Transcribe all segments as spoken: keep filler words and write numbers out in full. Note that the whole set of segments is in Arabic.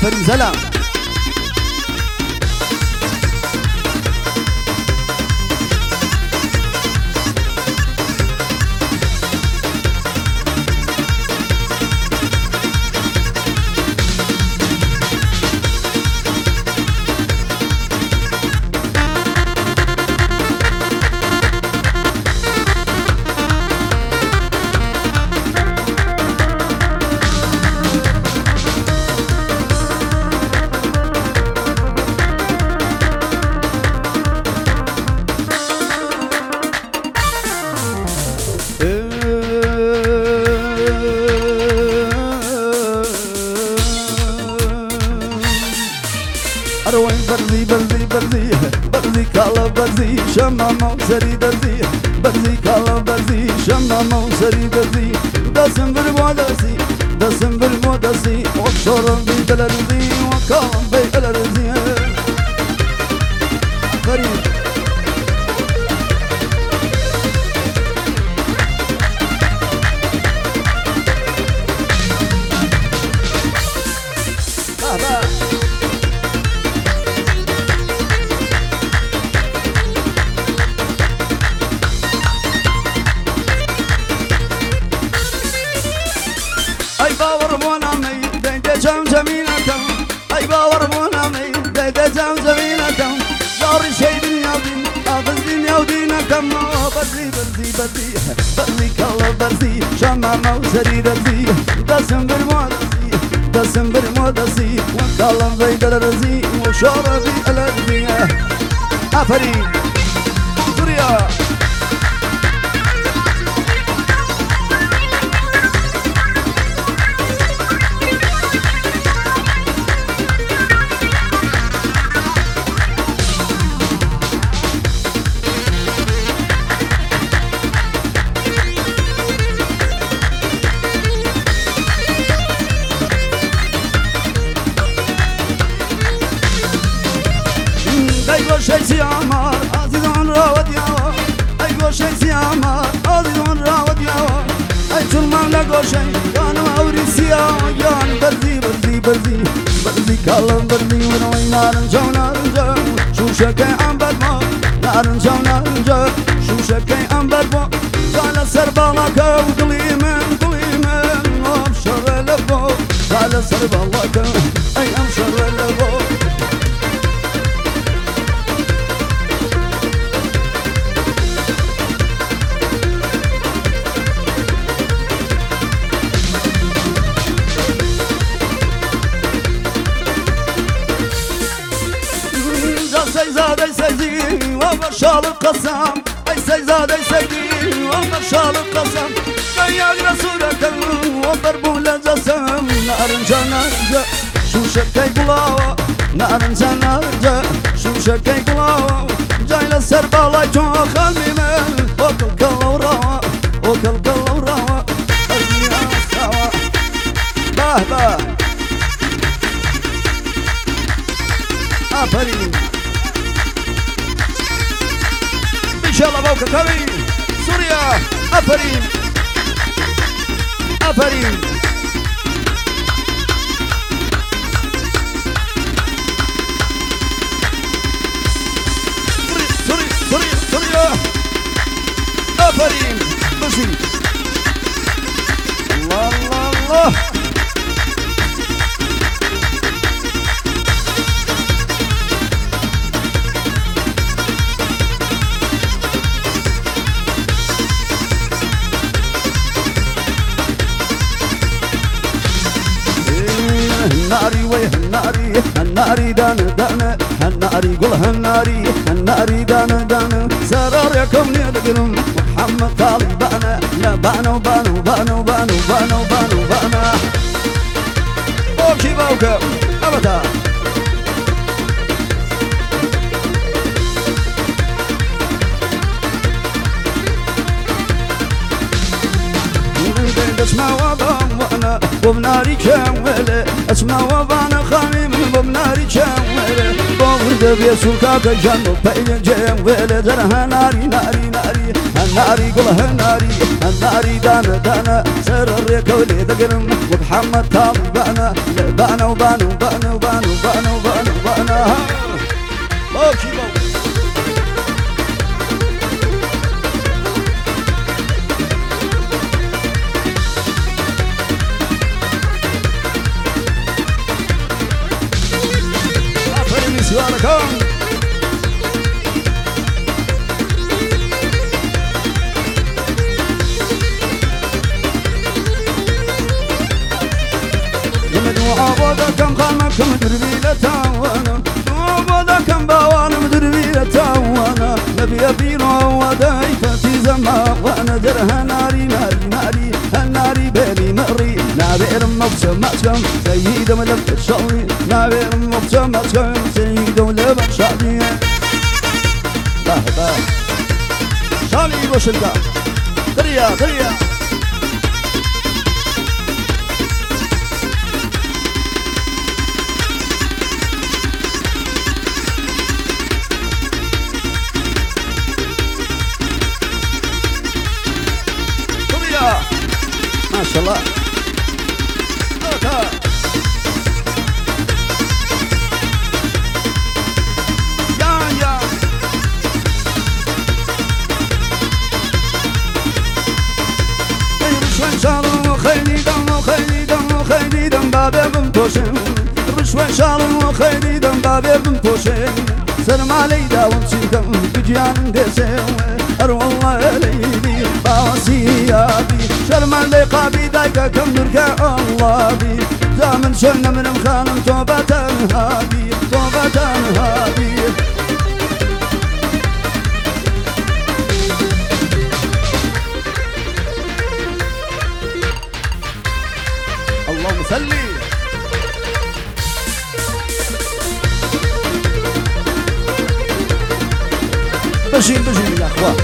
افرین سلام اروين برزي برزي برزي برزي كالا برزي شمامو سري برزي برزي كالا برزي شمامو سري برزي دسم بالمودسي دسم بالمودسي وشرب بالرزي وكالا بالرزي فريد اي باور منامي بيت جام جميلكم اي باور منامي بيت جام جميلكم دار شيء دنيا دين اخذ دنيا ودينكم برزي برزي برزي برزي كلا برزي شمامو سري برزي دسم بالمودسي دسم بالمودسي وكلا بيت الرزي وشربي الرزي افرين سوريا ايوه شي سيامار عزيزون راود يا ايوه شي سيامار عزيزون راود يا اي طول ما لقوا شي كانوا اوريسيا يعني برزي برزي برزي برزي كلام برزي ونوي نارنجا ونارنجا شو شكي عم بدمو نارنجا ونارنجا شو شكي عم بدمو قال سربالك وقلي من قلي من وابشر لفو قال سربالك اي امشر لفو سيزادي سيدي ومرشال القسم اي سيزادي سيدي ومرشال القسم كياك رسولك وضربوا لجسم نارنجا نارنجا شو شكي قلاوة نارنجا نارنجا شو شكي قلاوة جاي للسربالة جوخ الميمن وكل كلا وراوة وكل كلا وراوة خلينا سوا باه باه افرين ان شاء الله بوك كبير سوريا افرين افرين سوريا سوريا سوريا افرين بسي الله الله الله هناري وي هناري هناري دان دان هناري قول هناري هناري دان دان سرار يكم نيدقنم محمد طالب بانا لا بانو بانو بانو بانو بانو بانو بانا بوكي بوكا ابدا اسمع وضم وانا وبناري كامله اسمع وضانا خامي من بمناري جاوله بورد بيسوكا كجنو بين جاوله درها ناري ناري ناري الناري قولها ناري الناري دانا دانا سر الريكولي دقرم ومحمد طالب بانا بانا وبانا وبانا وبانا وبانا وبانا وبانا اوكي سؤالكم يمدوا عبودكم خامكم دربي لتاوانا عبودكم باوانا دربي لتاوانا نبي أبينو ودايفتي زما وانا درها ناري ناري ناري الناري بيلي مري نابير مبسم مسكم سيد ملك الشوي نابير مبسم مسكم سيد ملك الشوي باه باه شالي بوشلقا دريا دريا ما شاء الله يا يا رشوة شارم وخيلي دم وخيلي دم وخيلي دم بابي بنتوشن رشوة شارم وخيلي دم بابي بنتوشن سلم علي داوم سيكم بجيان ديسيوه أروى الله ليلي باوسيابي شرمان لقابي دايكا كم دركا الله بي زامن شلنا من مخانم توبة هادي توبة هادي اللهم صلي بشيل بشيل يا اخوان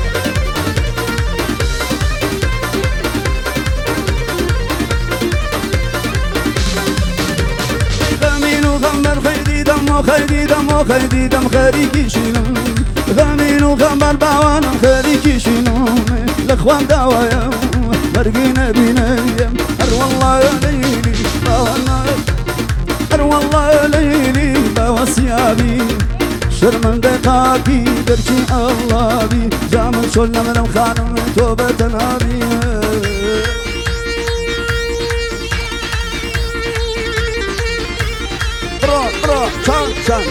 غامين وغمر خيدي دم وخيدي دم وخيدي دم خريكي شنو غامين وغمر باوانا خريكي شنو الاخوان دوايا مرقينا بينا اروى الله يا ليلي باوانا اروى الله يا ليلي باوسيابي شرمن دقاقي بركي الله بي زامن شلنا من مخانم توبة نبي برا برا شان شان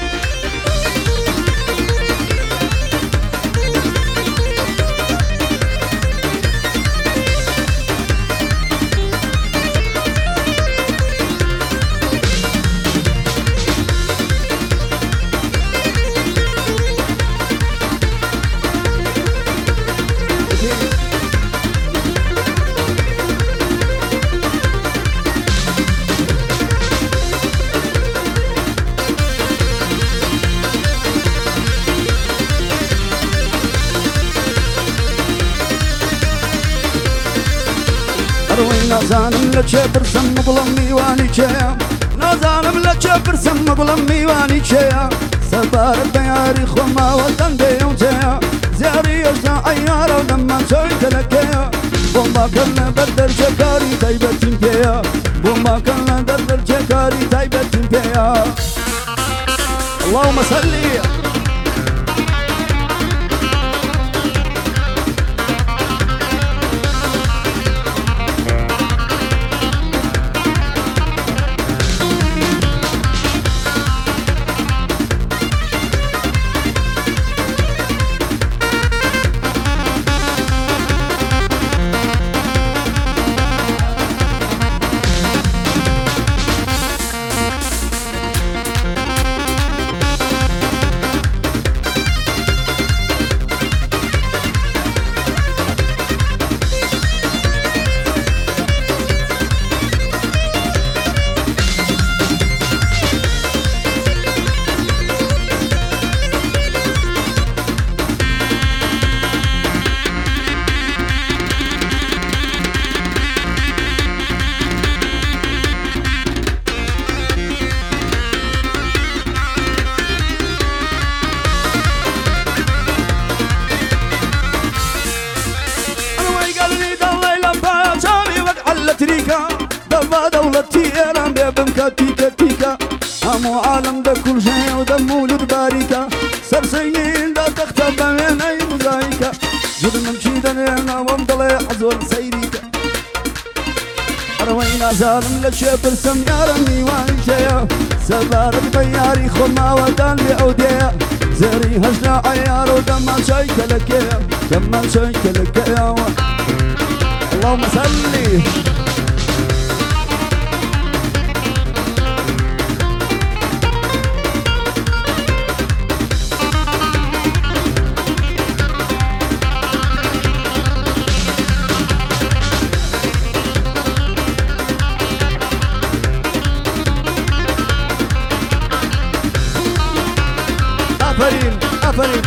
أروي نازانم لچه برسم مبلمي واني چيا نازانم لچه برسم مبلمي واني چيا سبار بياري خما وطن ديو چيا زياري يجنا عيارا ولما شويت لكيا بوما كلنا بدر شكاري تايبتين بيا بوما كلنا بدر شكاري تايبتين بيا اللهم صلي والتيران بيبم كتيكا تيكا همو عالم دا كل شيء ودا مولد باريكا سرسيين دا تختب بين اي مزايكا جد نمشي دنينا ومضلي حزور سيريكا أروينا زارم لشيب السم يارمي وانشيا سبارك بياري خما ودان لعوديا زري هجنا عيار ودما شيك لك دما شيك لك يا اللهم صلي أفرين أفرين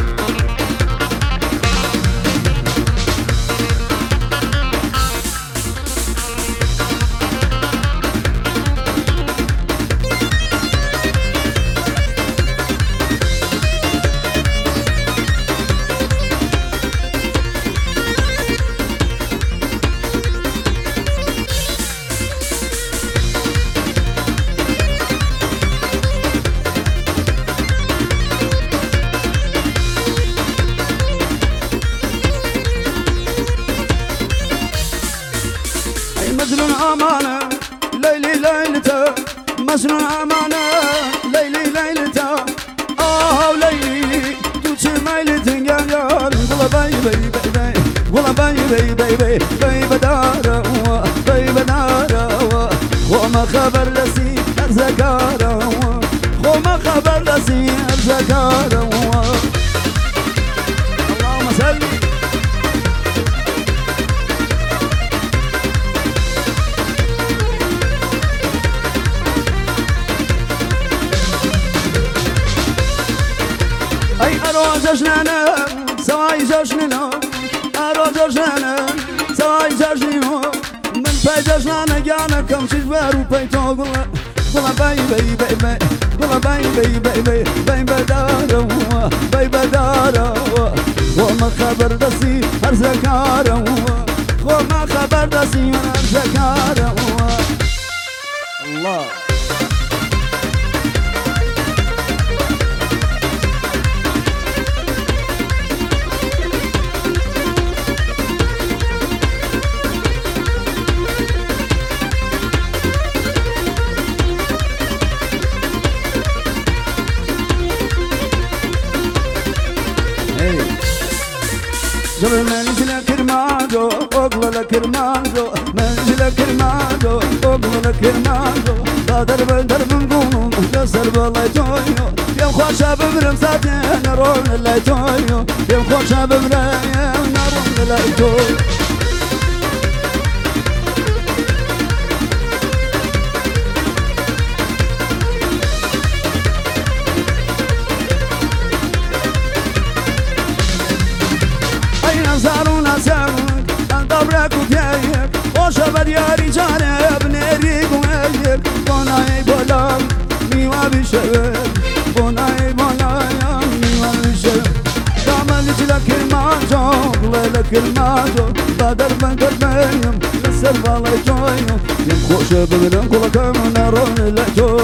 مجنون أمانة ليلي ليلته مجنون أمانة ليلي ليلته آه ليلي توتي ميلتين يا يا والله باي باي باي باي والله باي باي باي باي باي بدارة باي بدارة وما خبر لسي أرزقارة وما خبر لسي أرزقارة اللهم صل أي أروج جنانا سواي جشننا أروج جنانا سواي جشننا من باي جشننا جانا كم شجبار وبيتو قلا قلا باي باي باي باي قلا باي باي باي باي باي بدارة باي بدارة وما خبر دسي هرزكارة وما خبر دسي هرزكارة الله جبل منزل كرماجو أقل كرماجو منزل كرماجو أقل كرماجو لا درب درب نقوم جسر بالله تويو يا خوش ببرم ساتين نرون الله تويو يا خوش ببرم نرون الله تويو زارونا زارك الدبرك وفيك وشبر يا رجال بنريك ويك بناي بولام ميوا بشبك بناي بولام ميوا بشبك دامن لك الماجو لك الماجو بدر من قلبيهم لسر بالي جويو يمخوش بمن كلك من رون لجو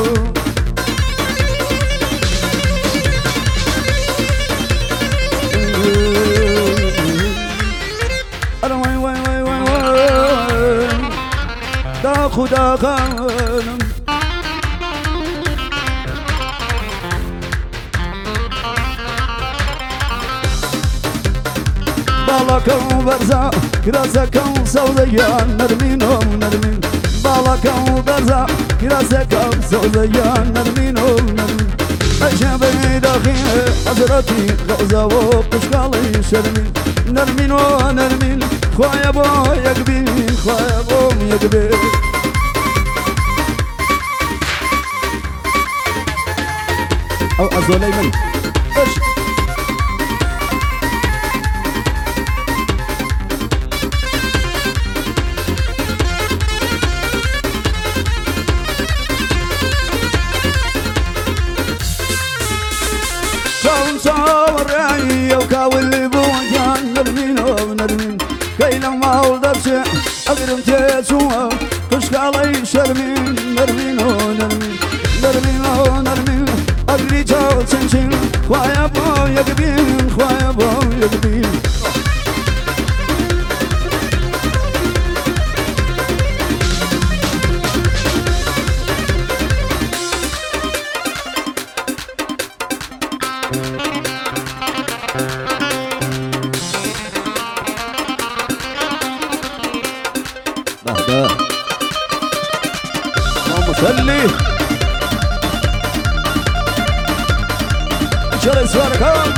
دا خدا خانم بالاكم برزا كراسكم سوزيان نرمينهم نرمين بالاكم برزا كراسكم سوزيان نرمينهم نرمين أجابي داخل حضرتي غوزة وقشقالي شرمين نرمين ونرمين خويا بو يقبي خويا بو يقبي أو أزولي من إيش شاون شاور رأي وكاول بوجان نرمين ونرمين كي لما أولدر شيء أقرم تيسوا كشك علي شرمين يقبين خويا بو يقبين بهدا اللهم صلي شري سواركم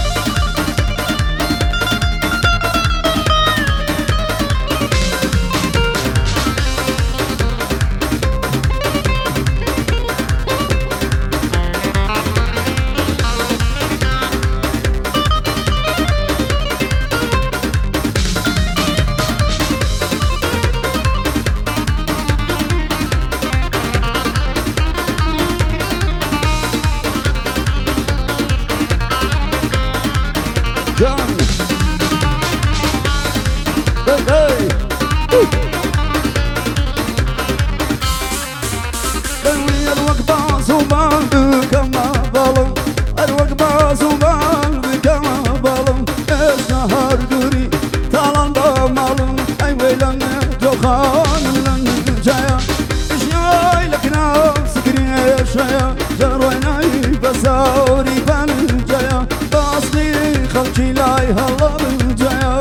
بسوري بنجايا باصلي خلقي لاي هلا بنجايا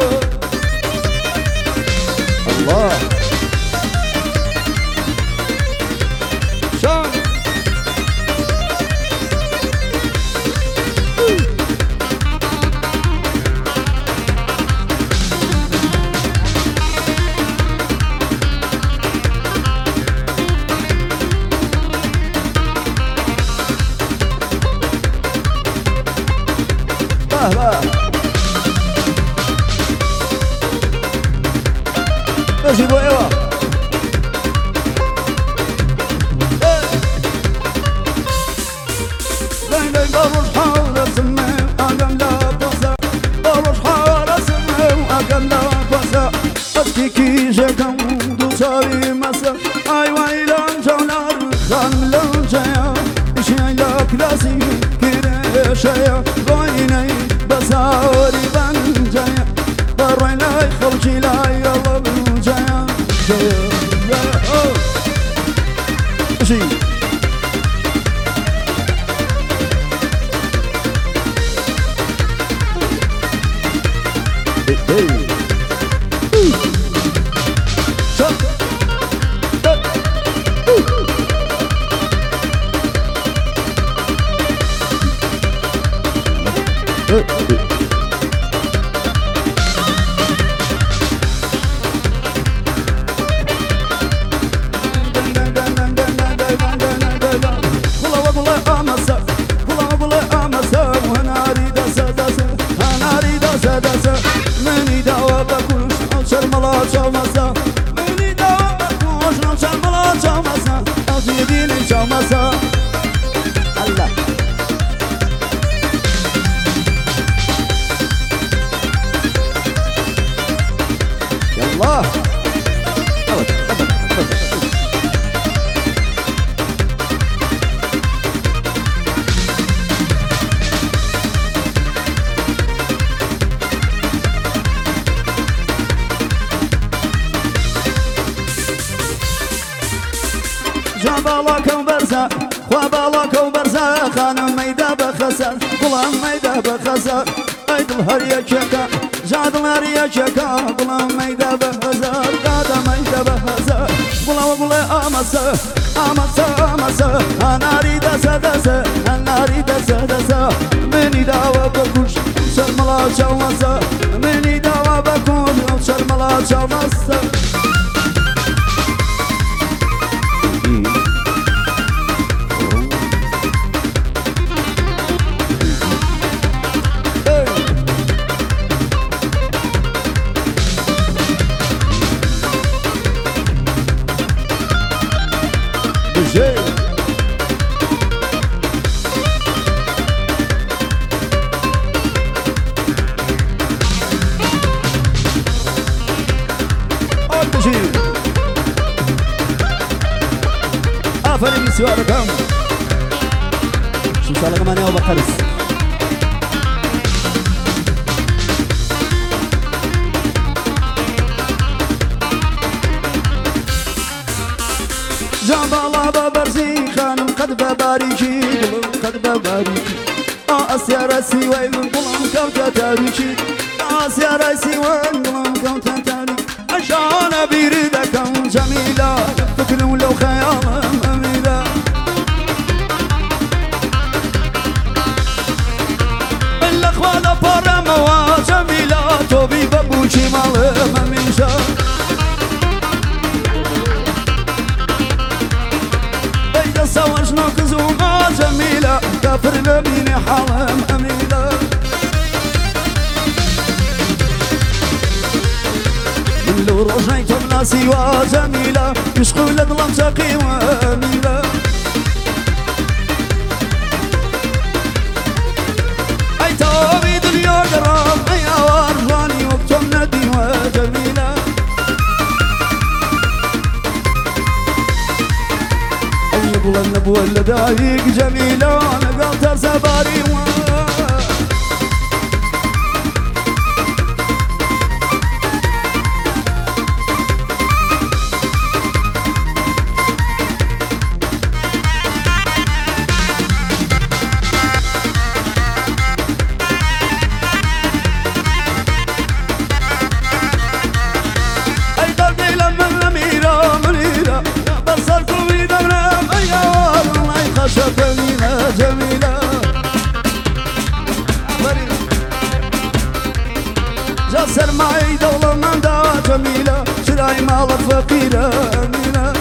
الله شان ماشي بو ايوا لين لين بروش حارة سمي اقام لا بوسا بروش حارة سمي اقام لا بوسا اشكي كي جاكم دو صاري مسا اي ويلان جولار خان لنجايا اشياء لك لاسي كيري شايا غايني بساري بنجايا بروي لاي خلقي لاي يلا بنجايا ماشي الله جابالك وبرزا وبالك وبرزا خانم ميدا بخسر غلام ميدا بخسر ايد الهريا شكا جاد الهريا شكا غلام ميدا بخسر قادا ميدا بخسر غلام غلا امسا امسا امسا انا اريد اسدسا انا اريد اسدسا مني دعوة بكوش شرملا شومسا مني دعوة بكوش شرملا شومسا آفرین بسیار کم شمسال کمانی و بخرس قد بباريكي قلم قد بباريكي آسيا راسي وين قلم كوتا تاريكي آسيا راسي وين قلم كوتا تاريكي عشان بيردكم جميلة فكر ولو خيال أميلة الأخوة بارموا جميلة توبي بابوشي مال مميشة بيدا سواش ناقزوها جميلة كافر نبيني حالم أميلة من لو رجعت الناسي وجميلة يشقوا لظلم شقي وأميلة أي توبي دنيا قرام أي أوارفاني وقتم ندي وجميلة أي بلا النبوة اللدايق جميلة أنا قلت سباري و جميلة جميلة جسر معي دولة من دا جميلة شراي مالك فقيرة أمينة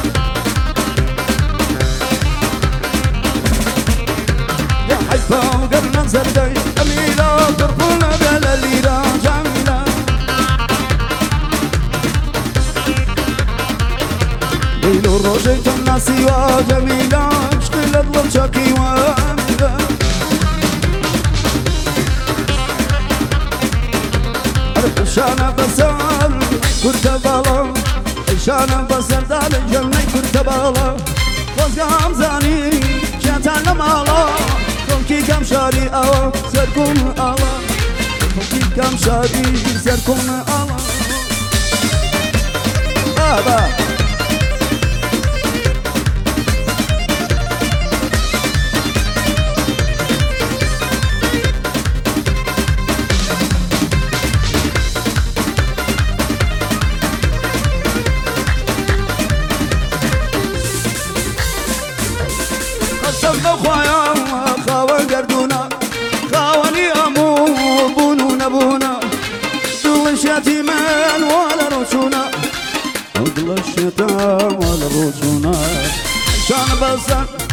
يا حيفا وقرنا زردي أمينة ترفونا بلاليرة جميلة ليلو روجيت الناسي وجميلة لطلب شكي وأميلة عشان بسال كنت بالا عشان بسال دال الجنة كنت بالا وزقام زاني شاتان لمالا كونكي كم شاري أوا سركم ألا كونكي كم شاري سركم ألا بابا سبنا خوايا خاوان قردونا خاواني أمو بونو نبونا دل الشتيمان ولا روشونا دل الشتام ولا روشونا عشان بسان